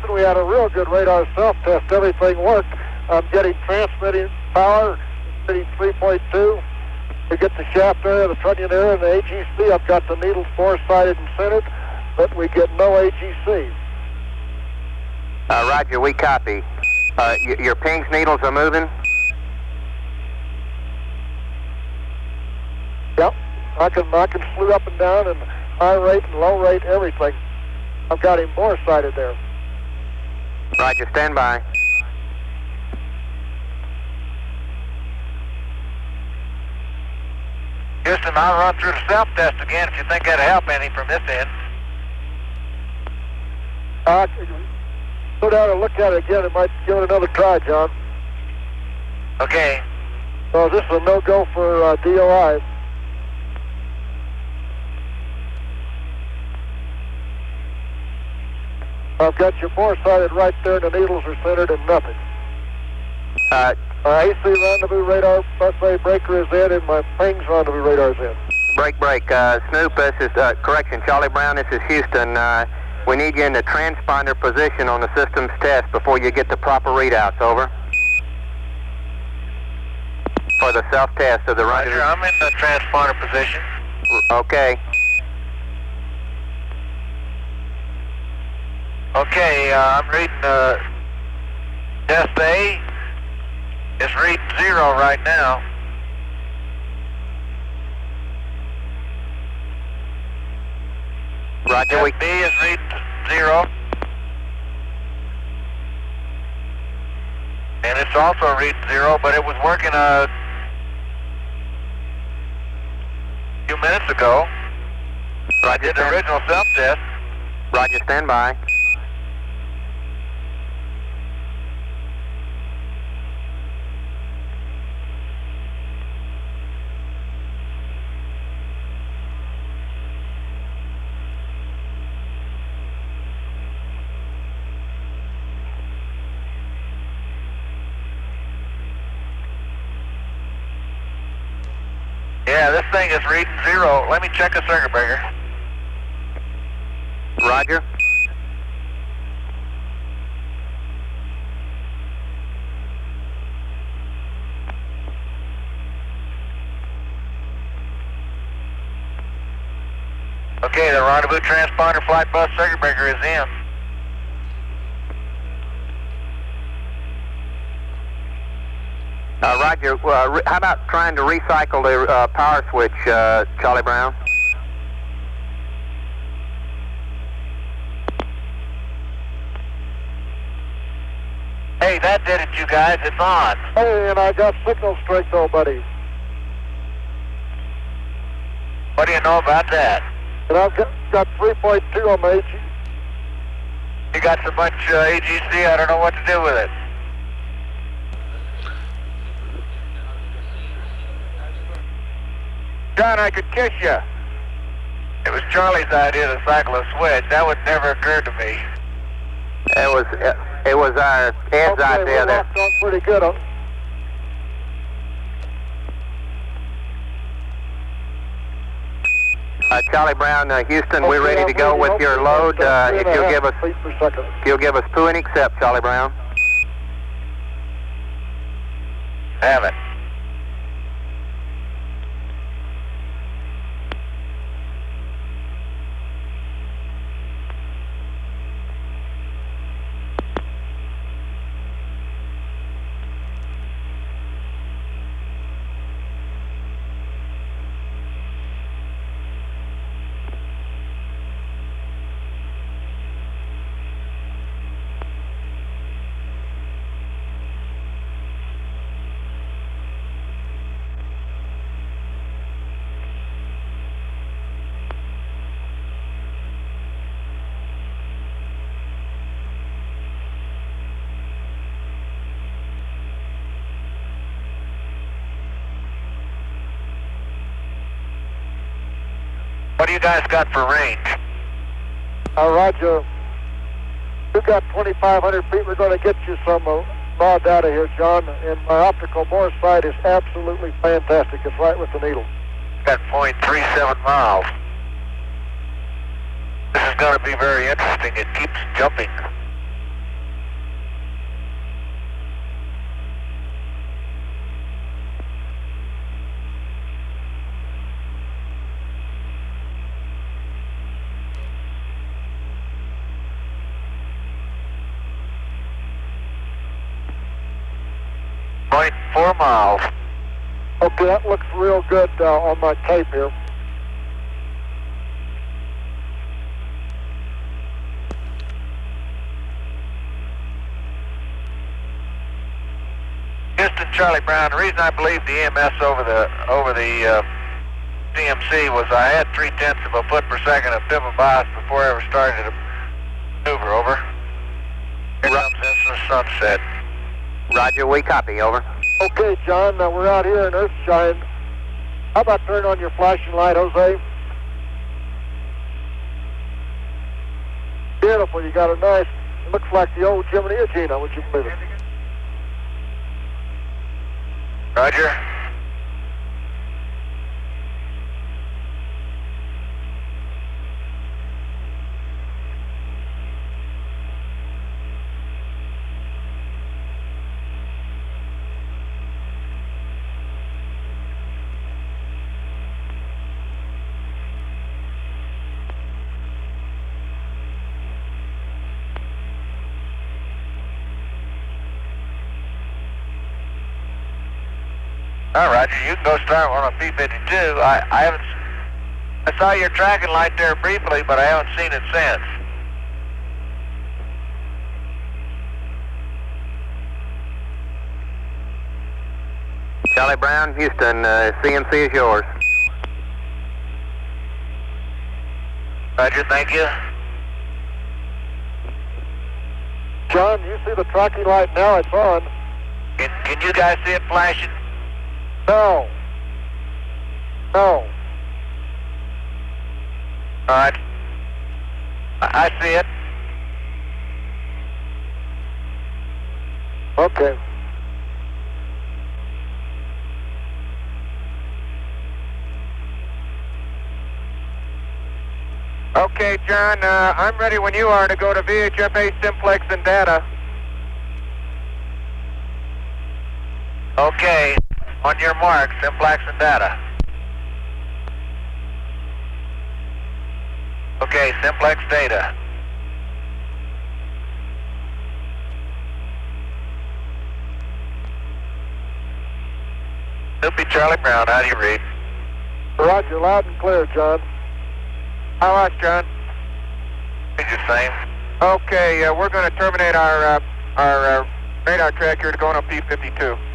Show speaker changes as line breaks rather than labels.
Houston, we had a real good radar self-test. Everything worked. I'm getting transmitting power, getting 3.2. We get the shaft area, the trunnion area, and the AGC. I've got the needles four-sided and centered, but we get no AGC.
Roger, we copy. Your pings needles are moving?
Yep. I can slew up and down and high rate and low rate, everything. I've got him more-sided there.
Roger, stand by.
Houston, I'll run through the self-test again if you think that'll help any from this end.
Go down and look at it again. It might give it another try, John.
Okay.
So this is a no-go for DOI. I've got you four-sided right there, and the needles are centered and nothing. AC rendezvous radar busway breaker is in, and my pings rendezvous radar is in.
Break. Snoop, this is, correction, Charlie Brown, this is Houston. We need you in the transponder position on the system's test before you get the proper readouts, over. For the self-test of the rendezvous.
Roger, I'm in the transponder position.
Okay.
Okay, I'm reading test A. It's reading 0 right now.
Roger,
test B is reading 0. And it's also reading 0, but it was working a few minutes ago. I did the original self-test.
Roger, stand by.
Yeah, this thing is reading 0. Let me check the circuit breaker.
Roger.
Okay, the rendezvous transponder flight bus circuit breaker is in.
Roger, how about trying to recycle the power switch, Charlie Brown?
Hey, that did it, you guys. It's on.
Hey, and I got signal strength, though, buddy.
What do you know about that?
And I've got 3.2 on my AG.
You got so much AGC, I don't know what to do with it.
John, I could kiss you.
It was Charlie's idea to cycle a switch. That would never occur to me.
It was our Ed's idea
we're
there.
locked on pretty good.
Charlie Brown, Houston, we're ready to go with your load. If you'll give us pull and accept, Charlie Brown.
Have it. What do you guys got for range?
Roger. We've got 2,500 feet. We're going to get you some raw data here, John. And my optical bore sight is absolutely fantastic. It's right with the needle.
Got 0.37 miles. This is going to be very interesting. It keeps jumping. 0.4 miles.
Okay, that looks real good on my tape here.
Houston, Charlie Brown. The reason I believe the EMS over the CMC was I had 0.3 of a foot per second of pivot bias before I ever started to maneuver. Over. Here comes into the sunset.
Roger, we copy. Over.
Okay, John, we're out here in Earthshine. How about turn on your flashing light, Jose? Beautiful. You got a nice, looks like the old Jiminy Agena, would you believe it?
Roger. All right, Roger, you can go start one on P-52. I saw your tracking light there briefly, but I haven't seen it since.
Charlie Brown, Houston, CMC is yours.
Roger, thank you.
John, you see the tracking light now? It's on.
Can you guys see it flashing?
No. No.
All right. I see it.
Okay.
Okay, John, I'm ready when you are to go to VHFA Simplex and data. Okay, on your mark, Simplex and data. Okay, Simplex data. Snoopy Charlie Brown, how do you read?
Roger, loud and clear, John.
How much, John? It's the same. Okay, we're going to terminate our radar track here to go on P-52.